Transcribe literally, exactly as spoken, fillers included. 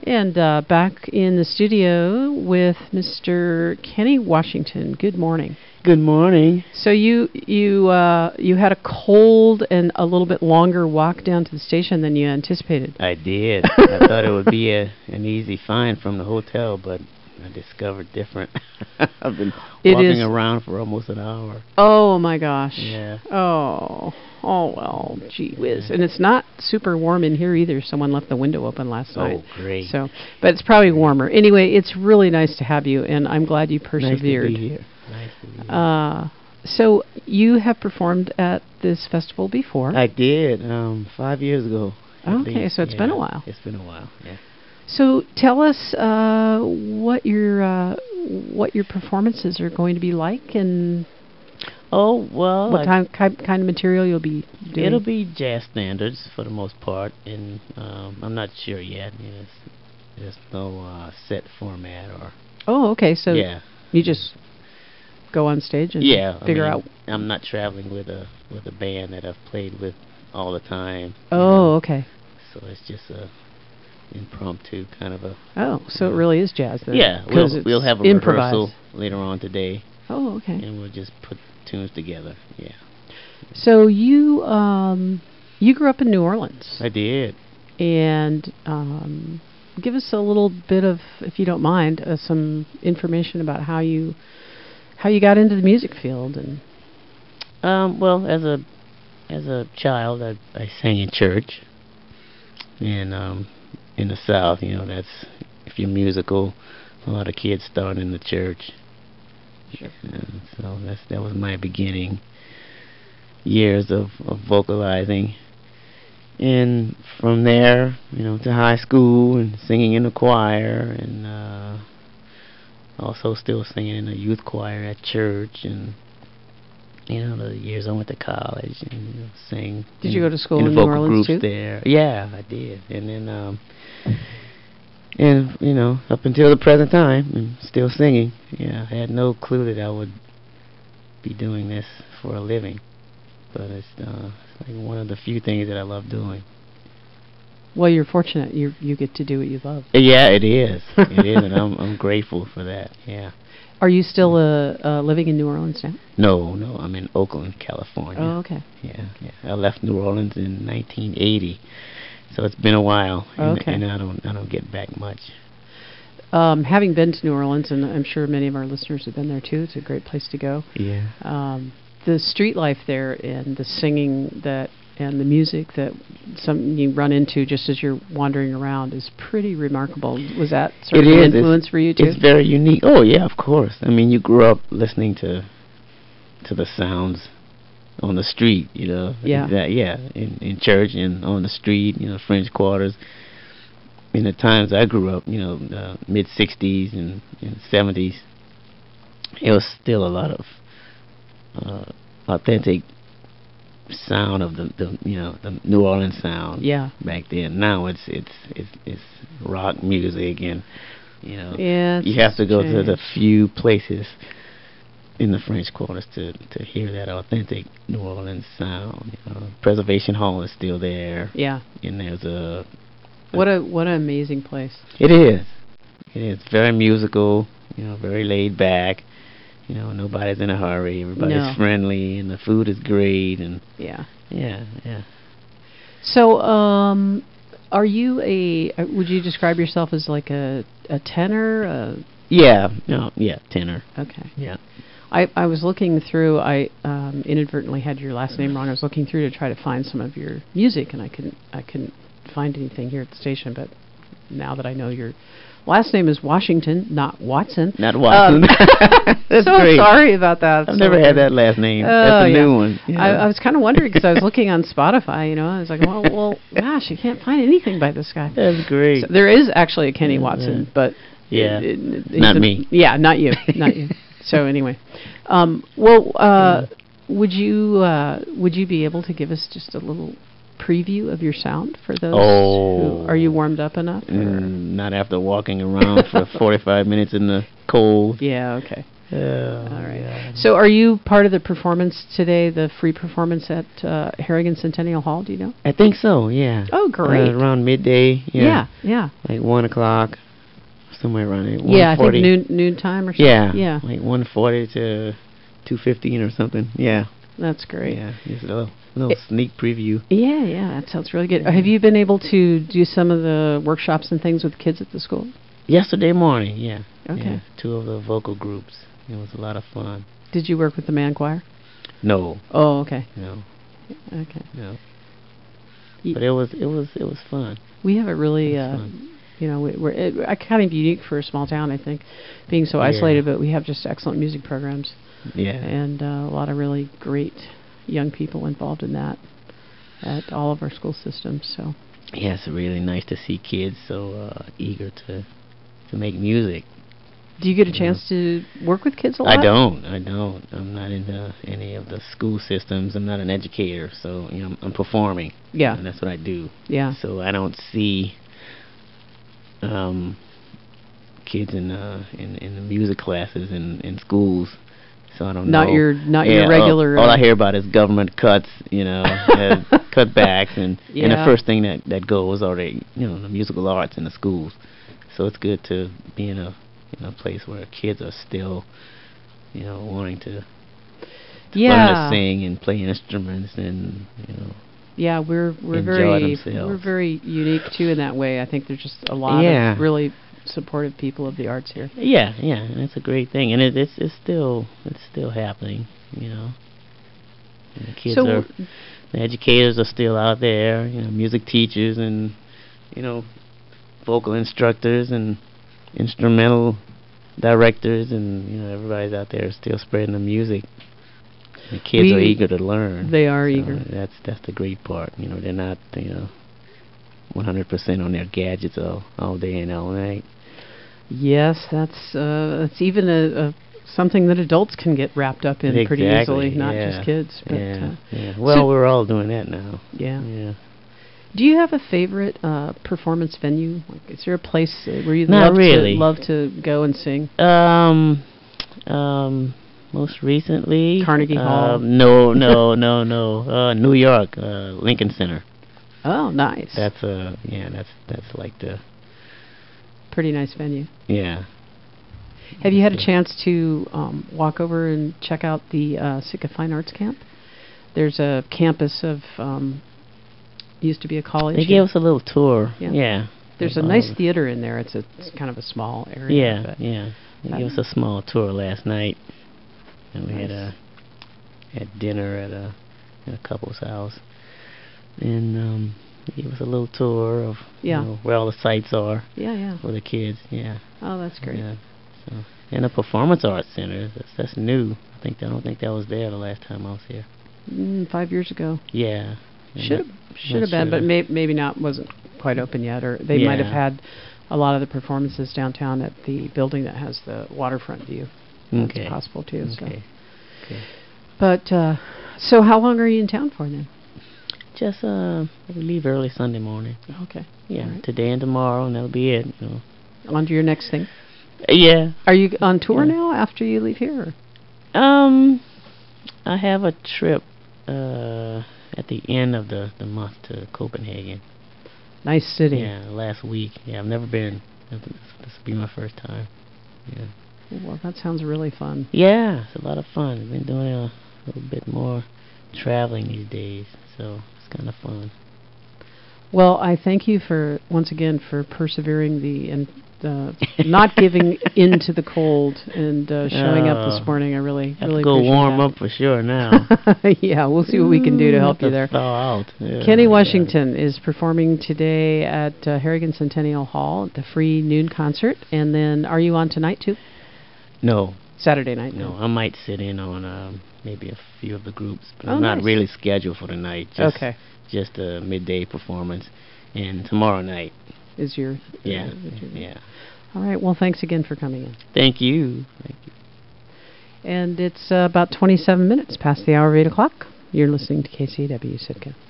And uh, back in the studio with Mister Kenny Washington. Good morning. Good morning. So you you uh, you had a cold and a little bit longer walk down to the station than you anticipated. I did. I thought it would be a, an easy find from the hotel, but I discovered different. I've been It walking is- around for almost an hour. Oh my gosh. Yeah. Oh. Oh well, gee whiz. And it's not super warm in here either. Someone left the window open last Oh, night. great. So, but it's probably warmer. Anyway, it's really nice to have you, and I'm glad you persevered. Nice to be here. Nice to be here. Uh, so you have performed at this festival before. I did um, five years ago. at Okay, least. so it's Yeah, been a while. It's been a while. Yeah. So tell us uh, what your uh, what your performances are going to be like, and Oh well. what I- kind kind kind of material you'll be doing. It'll be jazz standards for the most part, and um, I'm not sure yet. Yes, there's no uh, set format or Oh, okay. So yeah. you just go on stage and Yeah, I figure mean, out. I'm not traveling with a with a band that I've played with all the time. you Oh, know, okay. So it's just a impromptu kind of a. Oh, so it really is jazz then. Yeah, 'cause we'll it's we'll have a improvised. rehearsal later on today, Oh, okay. and we'll just put tunes together. Yeah, So you um you grew up in New Orleans, I did. and um, give us a little bit of, if you don't mind, uh, some information about how you how you got into the music field. And Um, well, as a as a child, I I sang in church, and um, in the South, you know, that's if you're musical, a lot of kids start in the church. Sure. And so that's that was my beginning years of, of vocalizing, and from there, you know, to high school and singing in the choir, and uh, also still singing in the youth choir at church, and you know, the years I went to college and you know, sang. Did you go to school in in the New vocal Orleans groups too? there? Yeah, I did, and then um, and you know, up until the present time, I'm still singing. Yeah, I had no clue that I would be doing this for a living, but it's, uh, it's like one of the few things that I love doing. Well, you're fortunate. You you get to do what you love. Yeah, it is. It is, and I'm I'm grateful for that. Yeah. Are you still uh, uh, living in New Orleans now? No, no, I'm in Oakland, California. Oh, okay. Yeah, yeah. I left New Orleans in nineteen eighty, so it's been a while. And, Okay. and I don't I don't get back much. Um, having been to New Orleans, and I'm sure many of our listeners have been there too. It's a great place to go. Yeah. Um, the street life there, and the singing that, and the music that some you run into just as you're wandering around is pretty remarkable. Was that sort It of an is. It's- influence for you too? It's very unique. Oh yeah, of course. I mean, you grew up listening to to the sounds on the street, you know. Yeah. That, yeah, in in church and on the street, you know, French quarters. In the times I grew up, you know, uh, mid sixties and, and seventies, it was still a lot of uh, authentic sound of the, the you know the New Orleans sound. Yeah. Back then. Now it's it's it's it's rock music, and you know Yeah. you have to go to the changed. few places in the French quarters to to hear that authentic New Orleans sound. You know, Preservation Hall is still there, Yeah. and there's a What a what an amazing place. it is it is very musical. You know, very laid back. You know, nobody's in a hurry. Everybody's No. friendly, and the food is great. And Yeah. yeah, yeah. So, um, are you a? uh, Would you describe yourself as like a a tenor? A, Yeah, no, yeah, tenor. okay. Yeah. I, I was looking through. I um, inadvertently had your last name wrong. I was looking through to try to find some of your music, and I couldn't. I couldn't find anything here at the station. But now that I know your last name is Washington, not Watson. Not Watson. That's so great. sorry about that. I've So never had weird. that last name. Oh, That's a yeah. new one. Yeah. I, I was kind of wondering because I was looking on Spotify. You know, I was like, well, well, gosh, you can't find anything by this guy. That's great. So there is actually a Kenny Yeah, Watson, yeah. but Yeah. it- it- he's Not a- me. Yeah, not you, not you. So anyway, um, well, uh, would you uh, would you be able to give us just a little preview of your sound for those? Oh. Who, are you warmed up enough? or- Mm, not after walking around for forty-five minutes in the cold. Yeah. Okay. Oh, All right. God. So are you part of the performance today, the free performance at uh, Harrigan Centennial Hall, do you know? I think so, yeah. Oh, great. Uh, around midday, yeah. Yeah, yeah. Like one o'clock, somewhere around there. Yeah, I think one forty. noon noon time or something. Yeah, Yeah. like one forty to two fifteen or something. Yeah. That's great. Yeah, just a little, little It- sneak preview. Yeah, yeah, that sounds really good. Have you been able to do some of the workshops and things with kids at the school? Yesterday morning, yeah. Okay. Yeah, two of the vocal groups. It was a lot of fun. Did you work with the man choir? No, Oh, okay. no, Okay. no. Ye- But it was, it was, it was fun. We have a really, It uh, was fun. you know, we- we're it, uh, kind of unique for a small town, I think, being so Yeah. isolated, but we have just excellent music programs Yeah. and uh, a lot of really great young people involved in that at all of our school systems. So, Yeah, it's really nice to see kids so uh, eager to to make music. do you get a Yeah. chance to work with kids a lot? I don't. I don't. I'm not into any of the school systems. I'm not an educator, so you know, I'm, I'm performing. Yeah. And that's what I do. Yeah. So I don't see um, kids in uh, in in the music classes in in schools. So I don't Not know. your not Yeah, your all- regular. All, uh, I hear about is government cuts, you know, uh, cutbacks, and and the Yeah. first thing that that goes are the you know the musical arts in the schools. So it's good to be in a in a place where kids are still, you know, wanting to, to learn Yeah. to sing and play instruments and you know. Yeah, we're we're enjoy very themselves. we're very unique too in that way. I think there's just a lot Yeah. of really supportive people of the arts here. Yeah, yeah, and it's a great thing, and it, it's it's still it's still happening, you know. And the kids So- are, the educators are still out there, you know, music teachers and you know, vocal instructors and instrumental directors, and you know, everybody's out there still spreading the music. The kids are We- eager to learn. They are So eager. That's that's the great part. You know, they're not you know, one hundred percent on their gadgets all all day and all night. Yes, that's uh, that's even a, a something that adults can get wrapped up in pretty Exactly, easily, not yeah, just kids. But yeah, uh, yeah. Well, so- we're all doing that now. yeah. Yeah. Do you have a favorite uh, performance venue? Like, is there a place uh, where you Not love really. to love to go and sing? Um, um, most recently, Carnegie um, Hall. No, no, no, no. Uh, New York, uh, Lincoln Center. Oh, nice. That's uh, yeah, that's that's like the Pretty nice venue. yeah. Have you had a Yeah. chance to um, walk over and check out the uh, Sitka Fine Arts Camp? There's a campus of um, used to be a college. They here. gave us a little tour. Yeah. Yeah. There's a Of all nice the- theater in there. It's a it's kind of a small area. Yeah, but yeah. They I gave us don't- a small tour last night, and we had Nice. a had dinner at a at a couple's house, and um, they gave us a little tour of Yeah. you know, where all the sites are Yeah, yeah. for the kids. Yeah. Oh, that's great. Yeah. So and the Performance Arts Center. That's, that's new. I think I don't think that was there the last time I was here. Mm, five years ago. Yeah. And Should have that- should have not been, but sure. may, maybe not. Wasn't quite open yet, or they might have Yeah. had a lot of the performances downtown at the building that has the waterfront view. That's Okay. possible too. So. Okay. Okay. But uh, so, how long are you in town for then? Just uh, we leave early Sunday morning. Okay. Yeah, All right. today and tomorrow, and that'll be it. You know. On to your next thing. Uh, Yeah. Are you on tour Yeah. now after you leave here? Or? Um, I have a trip uh at the end of the the month to Copenhagen. Nice city. Yeah, last week. Yeah, I've never been. This this will be my first time. Yeah. Well, that sounds really fun. Yeah, it's a lot of fun. I've been doing a little bit more traveling these days, so it's kind of fun. Well, I thank you for once again for persevering the and uh, not giving in to the cold and uh, showing up this Oh, morning. I really, Have really to go appreciate warm that. up for sure now. Yeah, we'll see what we can do to help Have you there. Thaw out. Yeah, Kenny yeah. Washington is performing today at uh, Harrigan Centennial Hall at the free noon concert. And then, are you on tonight too? No, Saturday night? no. I might sit in on um, maybe a few of the groups, but Oh, I'm not nice. really scheduled for the night. Just, Okay. Just a midday performance, and tomorrow night. Is your Yeah, uh, is your- yeah. All right. Well, thanks again for coming in. Thank you. Thank you. And it's uh, about twenty-seven minutes past the hour of eight o'clock. You're listening to K C W Sitka.